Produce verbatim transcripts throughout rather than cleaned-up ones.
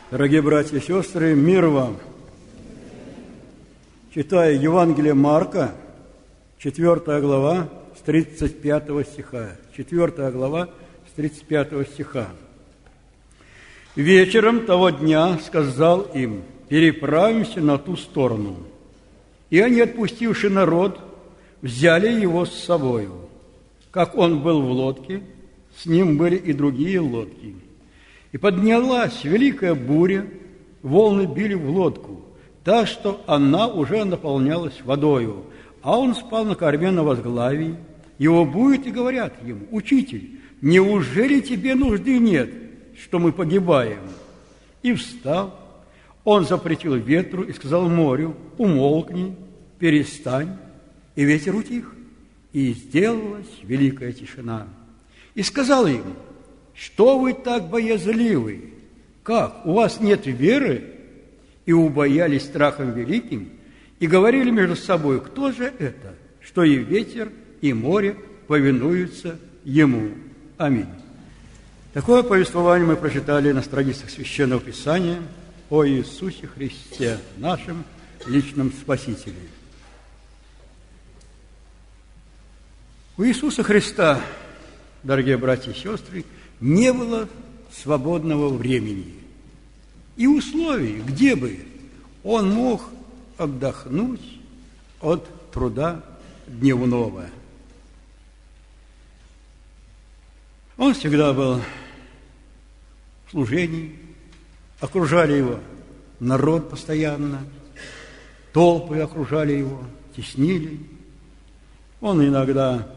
Дорогие братья и сестры, мир вам! Читая Евангелие Марка, четвёртая глава, с тридцать пятого стиха. четвёртая глава, с тридцать пятого стиха. «Вечером того дня сказал им: переправимся на ту сторону. И они, отпустивши народ, взяли его с собою. Как он был в лодке, с ним были и другие лодки. И поднялась великая буря, волны били в лодку, так что она уже наполнялась водою, а он спал на корме на возглавии. Его будут и говорят ему: Учитель, неужели тебе нужды нет, что мы погибаем? И встал, он запретил ветру и сказал морю: умолкни, перестань, и ветер утих, и сделалась великая тишина. И сказал им: что вы так боязливы? Как, у вас нет веры? И убоялись страхом великим, и говорили между собой: кто же это, что и ветер, и море повинуются ему? Аминь. Такое повествование мы прочитали на страницах Священного Писания о Иисусе Христе, нашем личном Спасителе. У Иисуса Христа, дорогие братья и сестры, не было свободного времени и условий, где бы он мог отдохнуть от труда дневного. Он всегда был в служении, окружали его народ постоянно, толпы окружали его, теснили. Он иногда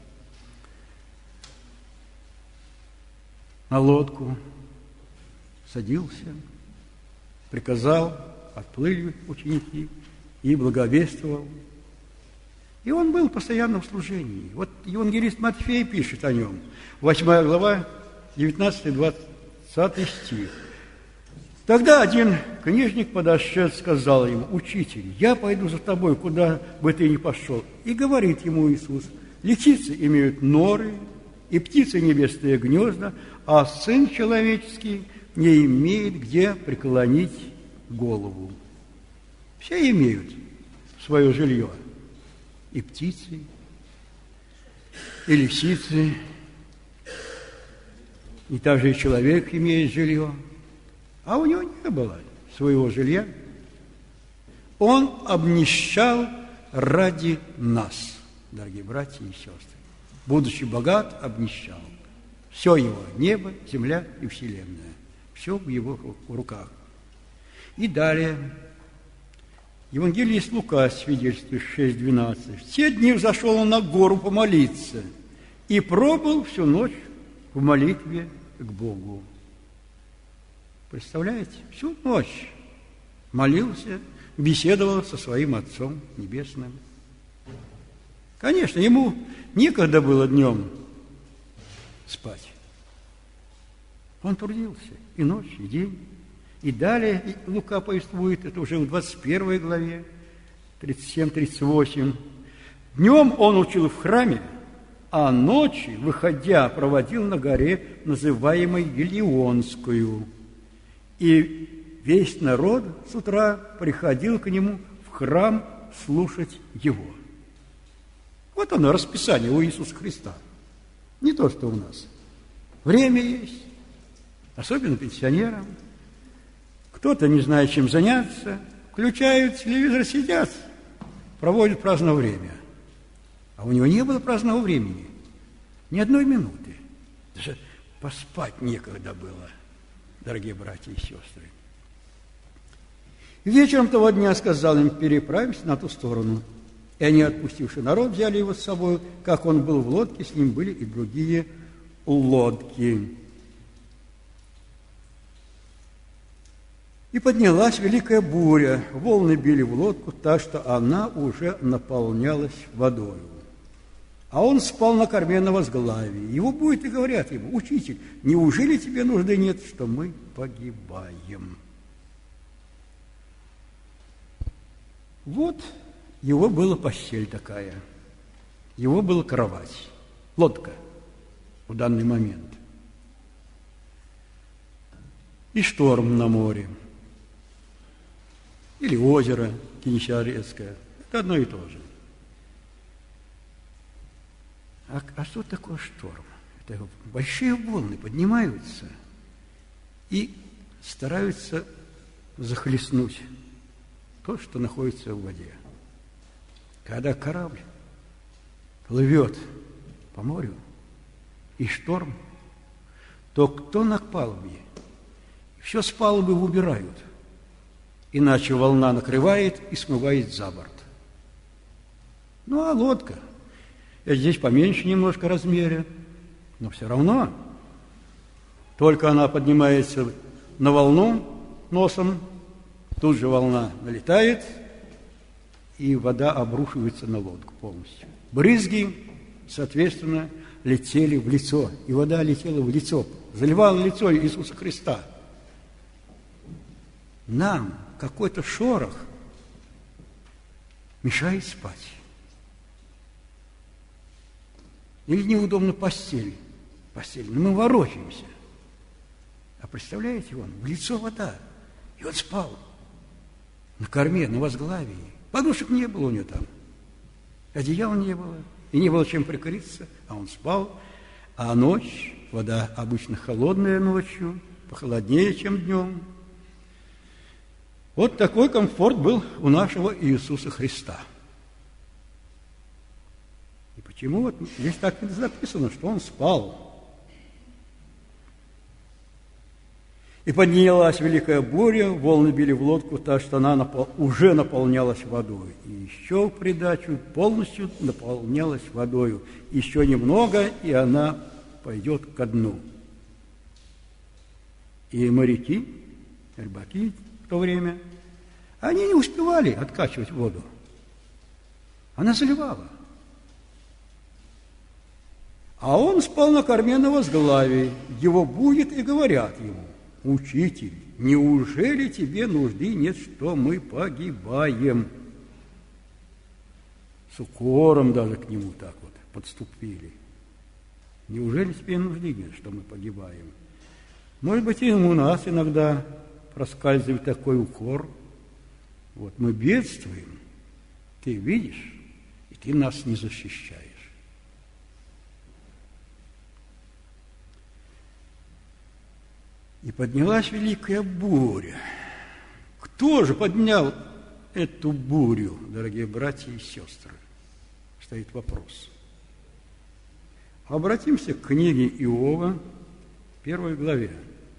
на лодку садился, приказал, отплыли ученики и благовествовал. И он был постоянно в служении. Вот евангелист Матфей пишет о нем. восьмая глава, девятнадцатый-двадцатый стих. Тогда один книжник, подошед, сказал ему: Учитель, я пойду за тобой, куда бы ты ни пошел. И говорит ему Иисус: лисицы имеют норы, и птицы небесные гнезда, а Сын Человеческий не имеет где преклонить голову. Все имеют свое жилье. И птицы, и лисицы, и также и человек имеет жилье. А у него не было своего жилья. Он обнищал ради нас, дорогие братья и сестры. Будучи богат, обнищал. Все его, небо, земля и вселенная. Все в его руках. И далее, евангелист Лука свидетельствует шесть двенадцать. В те дни взошел он на гору помолиться и пробыл всю ночь в молитве к Богу. Представляете? Всю ночь молился, беседовал со своим Отцом Небесным. Конечно, ему некогда было днем спать. Он трудился и ночь, и день. И далее Лука повествует, это уже в двадцать первой главе, тридцать семь тридцать восемь. Днем он учил в храме, а ночью, выходя, проводил на горе, называемой Елеонскую. И весь народ с утра приходил к нему в храм слушать его. Вот оно, расписание у Иисуса Христа. Не то, что у нас. Время есть, особенно пенсионерам. Кто-то не знает, чем заняться, включают телевизор, сидят, проводят праздное время. А у него не было праздного времени, ни одной минуты. Даже поспать некогда было, дорогие братья и сестры. Вечером того дня сказал им: переправимся на ту сторону. И они, отпустивши народ, взяли его с собой. Как он был в лодке, с ним были и другие лодки. И поднялась великая буря, волны били в лодку, так что она уже наполнялась водою. А он спал на корме на возглавии. Его будут и говорят ему: Учитель, неужели тебе нужды нет, что мы погибаем? Вот его была постель такая, его была кровать, лодка в данный момент. и шторм на море, или озеро Кинешарецкое. Это одно и то же. А, а что такое шторм? Это большие волны поднимаются и стараются захлестнуть то, что находится в воде. Когда корабль плывет по морю и шторм, то кто на палубе? Все с палубы убирают, иначе волна накрывает и смывает за борт. Ну, а лодка, здесь поменьше немножко размере, но все равно, только она поднимается на волну носом, тут же волна налетает, и вода обрушивается на лодку полностью. Брызги, соответственно, летели в лицо, и вода летела в лицо, заливала лицо Иисуса Христа. Нам какой-то шорох мешает спать. Или неудобно постель. Постель. Но мы ворочаемся. А представляете, он, в лицо вода. И он спал на корме, на возглавии. Подушек не было у него там. Одеяла не было. И не было чем прикрыться. А он спал. А ночь, вода обычно холодная ночью, похолоднее, чем днем. Вот такой комфорт был у нашего Иисуса Христа. И почему вот здесь так записано, что он спал? И поднялась великая буря, волны били в лодку, так что она напол... уже наполнялась водой. И еще в придачу полностью наполнялась водой. Еще немного, и она пойдет ко дну. И моряки, рыбаки в то время, они не успевали откачивать воду. Она заливала. А он спал на корме на возглавии. Его будет и говорят ему: «Учитель, неужели тебе нужды нет, что мы погибаем?» С укором даже к нему так вот подступили. «Неужели тебе нужды нет, что мы погибаем?» Может быть, и у нас иногда проскальзывает такой укор. Вот мы бедствуем, ты видишь, и ты нас не защищаешь. И поднялась великая буря. Кто же поднял эту бурю, дорогие братья и сестры? Стоит вопрос. Обратимся к книге Иова, первой главе.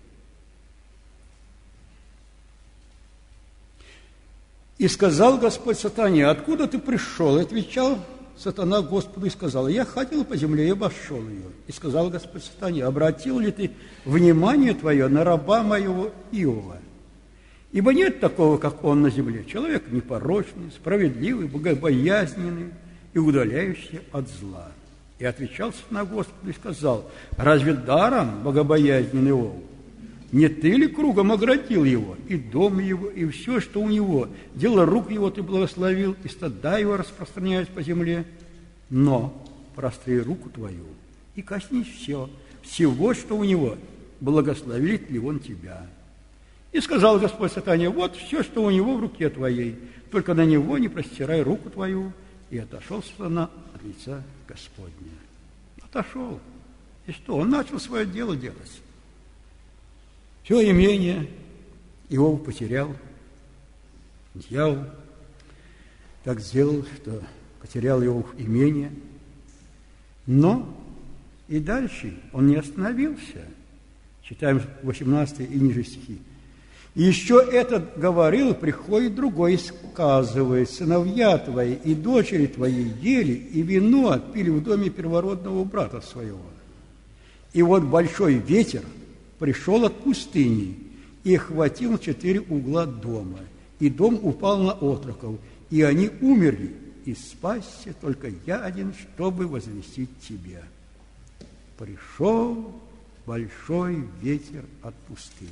«И сказал Господь сатане: откуда ты пришел?» И отвечал сатана Господу и сказал: «Я ходил по земле и обошел ее». И сказал Господь сатане: обратил ли ты внимание твое на раба моего Иова? Ибо нет такого, как он на земле, человек непорочный, справедливый, богобоязненный и удаляющийся от зла. И отвечал сатана Господу и сказал: разве даром богобоязненный Иов? Не ты ли кругом оградил его, и дом его, и все, что у него? Дело рук его ты благословил, и стада его распространяясь по земле. Но простри руку твою, и коснись все, всего, что у него, благословит ли он тебя. И сказал Господь сатане: вот все, что у него в руке твоей, только на него не простирай руку твою. И отошел сатана от лица Господня. Отошел. И что? Он начал свое дело делать. Все имение Иов потерял. Дьявол так сделал, что потерял Иов имение. Но и дальше он не остановился. Читаем восемнадцатый и ниже стихи. «И еще этот говорил, приходит другой, сказывает: сыновья твои и дочери твои ели и вино отпили в доме первородного брата своего. И вот большой ветер пришел от пустыни и охватил четыре угла дома, и дом упал на отроков, и они умерли, и спасся только я один, чтобы возвестить тебя. Пришел большой ветер от пустыни».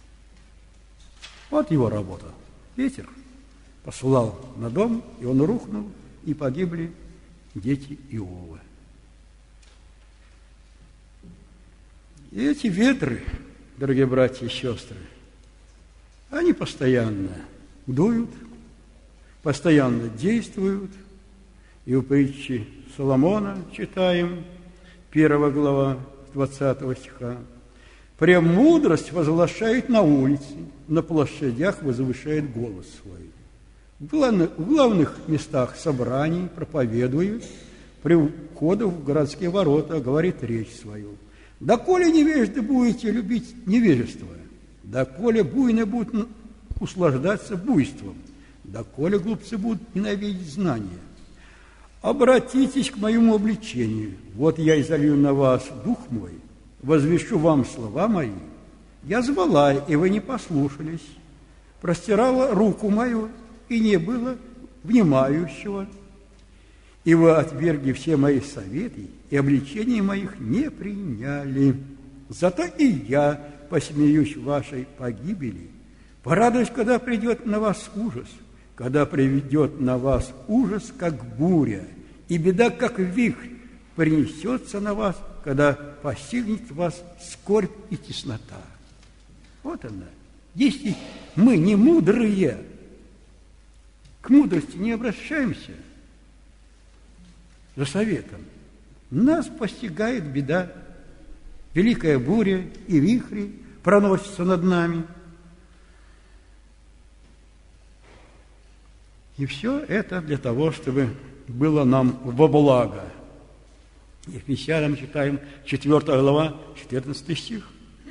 Вот его работа. Ветер посылал на дом, и он рухнул, и погибли дети Иова. И эти ветры дорогие братья и сестры, они постоянно дуют, постоянно действуют. И у притчи Соломона читаем, первая глава, двадцатого стиха. «Премудрость возглашает на улице, на площадях возвышает голос свой». В главных, в главных местах собраний проповедует, при входах в городские ворота говорит речь свою. «Доколе невежды будете любить невежество, доколе буйны будут услаждаться буйством, доколе глупцы будут ненавидеть знания. Обратитесь к моему обличению. Вот я изолью на вас дух мой, возвещу вам слова мои. Я звала, и вы не послушались, простирала руку мою, и не было внимающего. И вы отвергли все мои советы, и обличения моих не приняли. Зато и я посмеюсь в вашей погибели, порадуюсь, когда придет на вас ужас, когда приведет на вас ужас, как буря, и беда, как вихрь, принесется на вас, когда постигнет вас скорбь и теснота». Вот она. Если мы не мудрые, к мудрости не обращаемся за советом, нас постигает беда, великая буря и вихри проносятся над нами. И все это для того, чтобы было нам во благо. Ефесянам читаем четвёртая глава, четырнадцатый стих.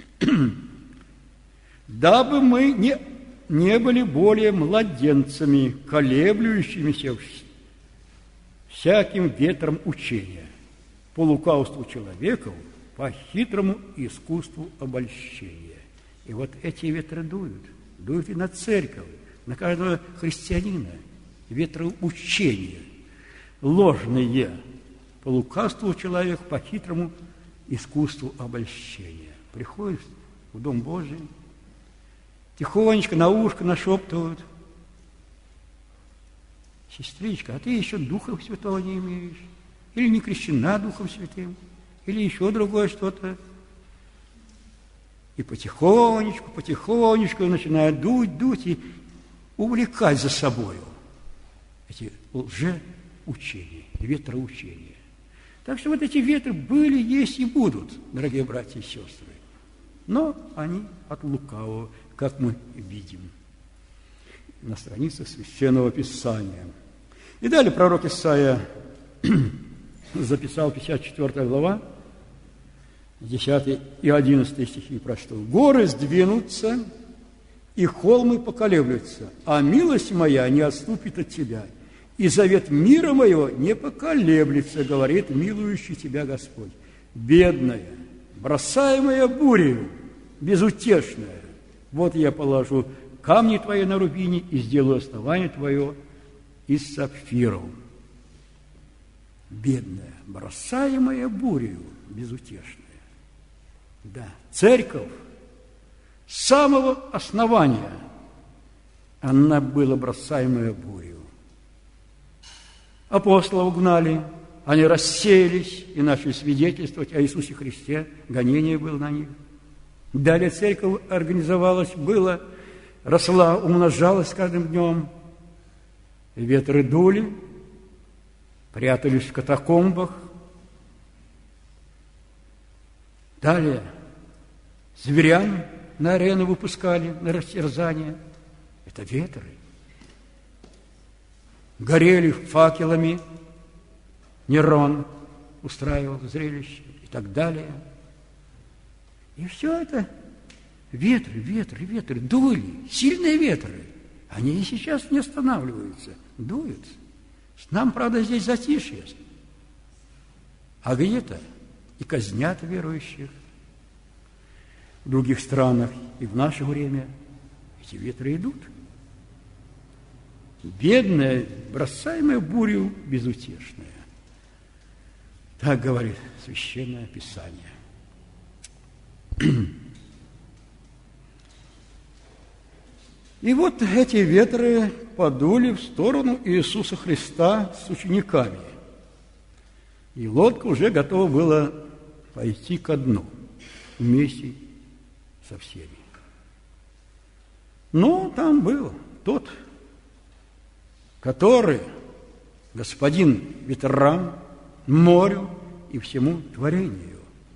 «Дабы мы не, не были более младенцами, колеблющимися всяким ветром учения, по лукавству человеков, по хитрому искусству обольщения». И вот эти ветры дуют, дуют и на церковь, на каждого христианина. Ветры учения, ложные, по лукавству человека, по хитрому искусству обольщения. Приходят в Дом Божий, тихонечко на ушко нашептывают: «Сестричка, а ты еще Духа Святого не имеешь, или не крещена Духом Святым, или еще другое что-то». И потихонечку, потихонечку начинают дуть, дуть и увлекать за собою эти лжеучения, ветроучения. Так что вот эти ветры были, есть и будут, дорогие братья и сестры. Но они от лукавого, как мы видим на страницах Священного Писания. И далее пророк Исаия записал, пятьдесят четвёртая глава, десятый и одиннадцатый стихи прочту. «Горы сдвинутся, и холмы поколеблются, а милость моя не отступит от тебя, и завет мира моего не поколеблется, говорит милующий тебя Господь. Бедная, бросаемая бурею, безутешная, вот я положу камни твои на рубине и сделаю основание твое из сапфиров». Бедная, бросаемая бурею, безутешная. Да, церковь с самого основания она была бросаемая бурею. Апостолов гнали, они рассеялись и начали свидетельствовать о Иисусе Христе, гонение было на них. Далее церковь организовалась, была, росла, умножалась с каждым днем. Ветры дули, прятались в катакомбах. Далее зверян на арену выпускали, на растерзание. Это ветры. Горели факелами, Нерон устраивал зрелище и так далее. И все это ветры, ветры, ветры, дули, сильные ветры. Они и сейчас не останавливаются, дуют. Нам, правда, здесь затишье. А где-то и казнят верующих. В других странах и в наше время эти ветры идут. Бедная, бросаемая бурю, безутешная. Так говорит Священное Писание. И вот эти ветры подули в сторону Иисуса Христа с учениками. И лодка уже готова была пойти ко дну вместе со всеми. Но там был тот, который господин ветрам, морю и всему творению.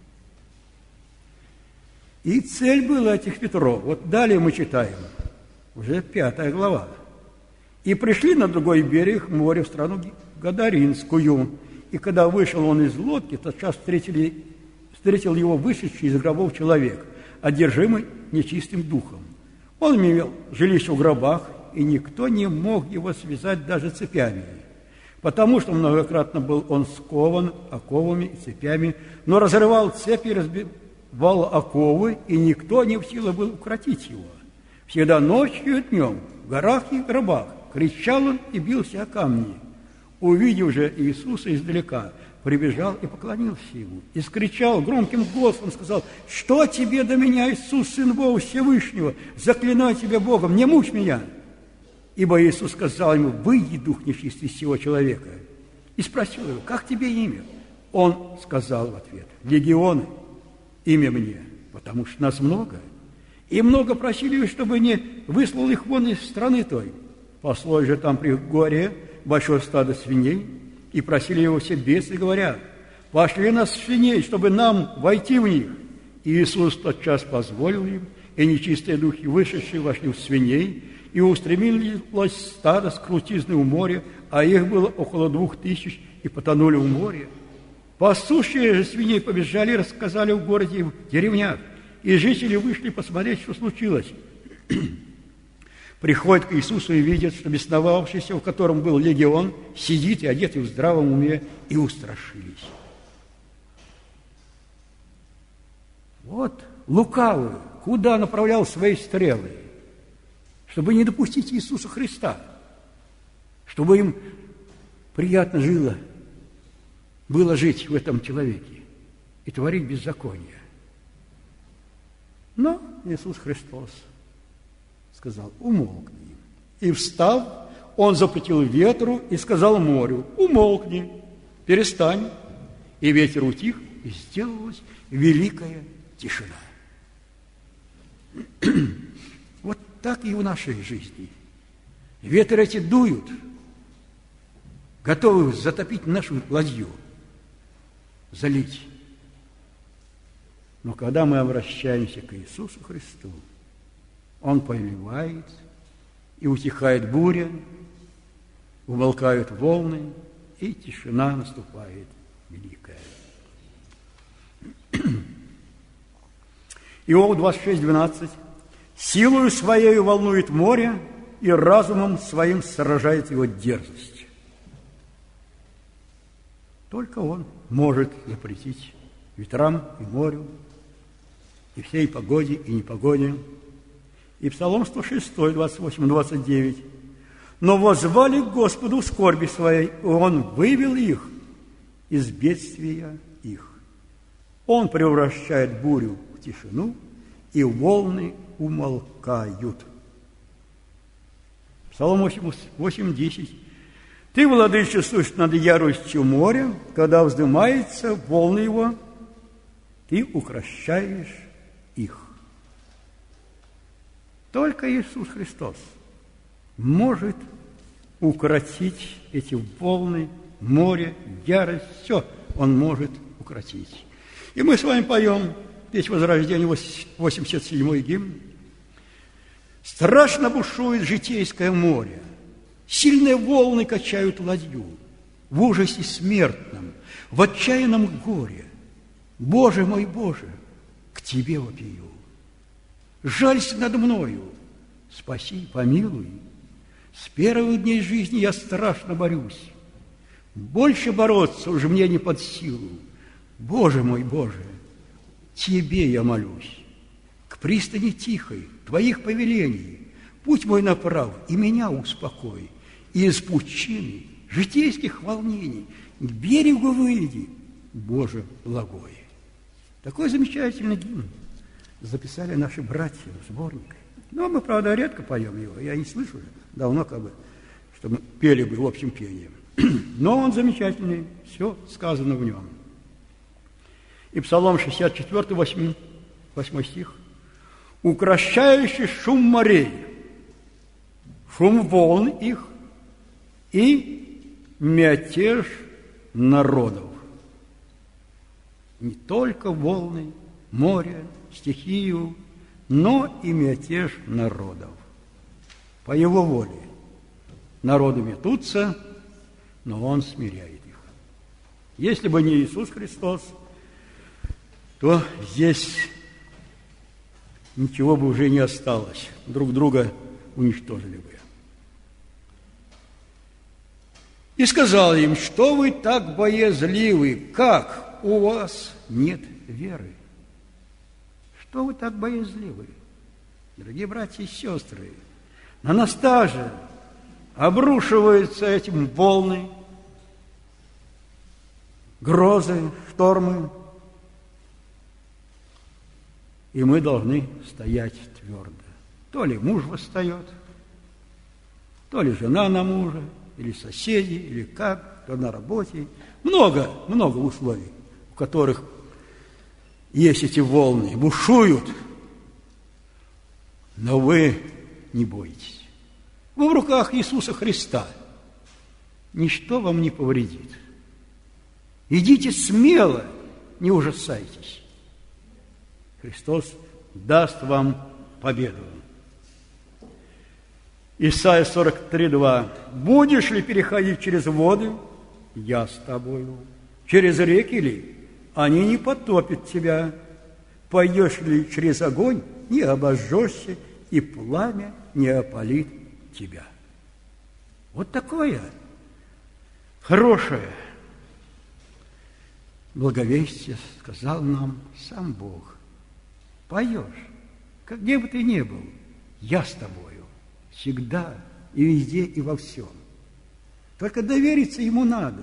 И цель была этих ветров. Вот далее мы читаем, уже пятая глава. «И пришли на другой берег моря, в страну Гадаринскую. И когда вышел он из лодки, тотчас встретили, встретил его вышедший из гробов человек, одержимый нечистым духом. Он имел жилище в гробах, и никто не мог его связать даже цепями, потому что многократно был он скован оковами и цепями, но разрывал цепи, разбивал оковы, и никто не в силах был укротить его. Всегда ночью и днем, в горах и гробах, кричал он и бился о камни. Увидев же Иисуса издалека, прибежал и поклонился ему, и скричал громким голосом, сказал: «Что тебе до меня, Иисус, Сын Бога Всевышнего? Заклинаю тебя Богом, не мучь меня!» Ибо Иисус сказал ему: «Выйди, дух нечистый, из сего человека». И спросил его: «Как тебе имя?» Он сказал в ответ: «Легионы, имя мне, потому что нас много». И много просили, чтобы не выслал их вон из страны той. Послой же там при горе большое стадо свиней, и просили его все бесы, говоря: «Пошли нас свиней, чтобы нам войти в них». И Иисус тотчас позволил им, и нечистые духи, вышедшие, вошли в свиней, и устремилось стадо с крутизны у моря, а их было около двух тысяч, и потонули в море. Пастушие же свиней побежали и рассказали в городе и в деревнях, и жители вышли посмотреть, что случилось. Приходят к Иисусу и видят, что бесновавшийся, в котором был легион, сидит и одетый в здравом уме, и устрашились. Вот лукавый, куда направлял свои стрелы, чтобы не допустить Иисуса Христа, чтобы им приятно жило, было жить в этом человеке и творить беззаконие. Но Иисус Христос сказал: «Умолкни». И встав, он запретил ветру и сказал морю: «Умолкни, перестань». И ветер утих, и сделалась великая тишина. Вот так и в нашей жизни. Ветры эти дуют, готовы затопить нашу ладью, залить. Но когда мы обращаемся к Иисусу Христу, Он повелевает, и утихает буря, умолкают волны, и тишина наступает великая. Иов двадцать шесть двенадцать. «Силою своей волнует море, и разумом своим сражает его дерзость». Только Он может запретить ветрам и морю, и всей погоде и непогоде. И Псалом сто шесть, двадцать восемь двадцать девять. «Но воззвали к Господу в скорби своей, и Он вывел их из бедствия их. Он превращает бурю в тишину, и волны умолкают». Псалом восемь десять. «Ты владычествуешь над яростью моря, когда вздымается волны его, ты укрощаешь их». Только Иисус Христос может укротить эти волны, море, ярость, все Он может укротить. И мы с вами поем песнь возрождения, восемьдесят седьмой гимн. «Страшно бушует житейское море, сильные волны качают ладью, в ужасе смертном, в отчаянном горе. Боже мой, Боже, к Тебе вопию. Жалься над мною, спаси, помилуй. С первых дней жизни я страшно борюсь. Больше бороться уже мне не под силу. Боже мой, Боже, Тебе я молюсь. К пристани тихой Твоих повелений путь мой направ, и меня успокой. И из пучины житейских волнений к берегу выведи, Боже благой». Такой замечательный гимн записали наши братья в сборник. Но мы, правда, редко поем его. Я не слышу давно, как бы, чтобы пели бы в общем пении. Но он замечательный, все сказано в нем. И Псалом шестьдесят четыре, восьмой стих. укращающий шум морей, шум волн их и мятеж народов. Не только волны, море, стихию, но и мятеж народов. По его воле народы метутся, но он смиряет их. Если бы не Иисус Христос, то здесь ничего бы уже не осталось. Друг друга уничтожили бы. И сказал им: что вы так боязливы, как у вас нет веры? Что вы так боязливы? Дорогие братья и сестры, на нас также обрушиваются этим волны, грозы, штормы, и мы должны стоять твердо. То ли муж восстает, то ли жена на мужа, или соседи, или как, то на работе. Много, много условий, в которых есть эти волны, бушуют. Но вы не бойтесь. Вы в руках Иисуса Христа. Ничто вам не повредит. Идите смело, не ужасайтесь. Христос даст вам победу. Исайя сорок три, два. «Будешь ли переходить через воды? Я с тобою. Через реки ли? Они не потопят тебя. Пойдешь ли через огонь? Не обожжешься, и пламя не опалит тебя». Вот такое хорошее благовестие сказал нам сам Бог. Поешь, как где бы ты ни был, я с тобою, всегда и везде и во всем. Только довериться ему надо.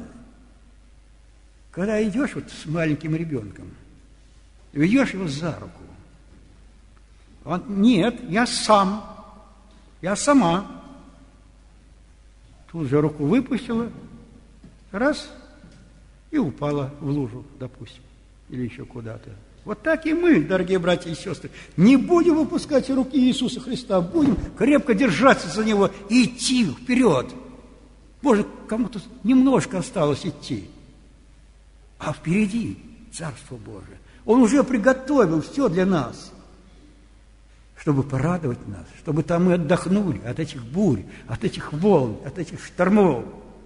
Когда идешь вот с маленьким ребенком, ведешь его за руку, он: нет, я сам, я сама. Тут же руку выпустила, раз, и упала в лужу, допустим, или еще куда-то. Вот так и мы, дорогие братья и сестры, не будем выпускать руки Иисуса Христа, будем крепко держаться за Него и идти вперед. Может, кому-то немножко осталось идти, а впереди Царство Божие. Он уже приготовил все для нас, чтобы порадовать нас, чтобы там мы отдохнули от этих бурь, от этих волн, от этих штормов.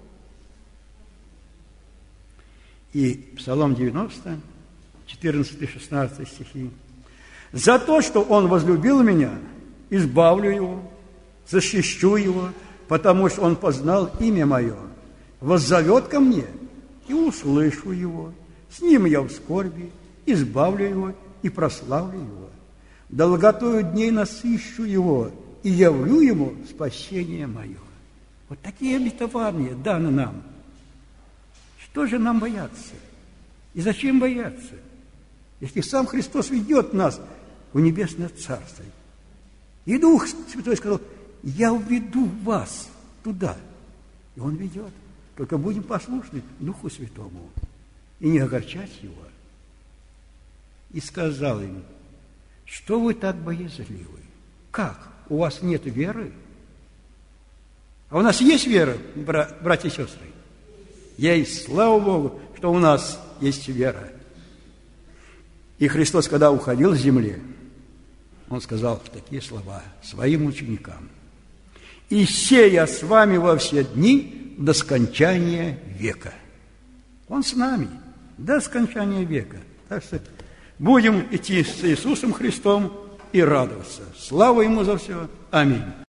И Псалом девяносто, четырнадцатый-шестнадцатый стихи. «За то, что Он возлюбил меня, избавлю Его, защищу Его, потому что Он познал имя Мое, воззовет ко мне, и услышу Его. С Ним я в скорби, избавлю Его и прославлю Его. Долготою дней насыщу Его, и явлю Ему спасение Мое». Вот такие обетования даны нам. Что же нам бояться? И зачем бояться? Если сам Христос ведет нас в небесное Царство. И Дух Святой сказал: я уведу вас туда. И Он ведет. Только будем послушны Духу Святому и не огорчать Его. И сказал им: что вы так боязливы? Как? У вас нет веры? А у нас есть вера, братья и сестры? Есть, слава Богу, что у нас есть вера. И Христос, когда уходил с земли, Он сказал такие слова своим ученикам: «И сея с вами во все дни до скончания века». Он с нами до скончания века. Так что будем идти с Иисусом Христом и радоваться. Слава Ему за все. Аминь.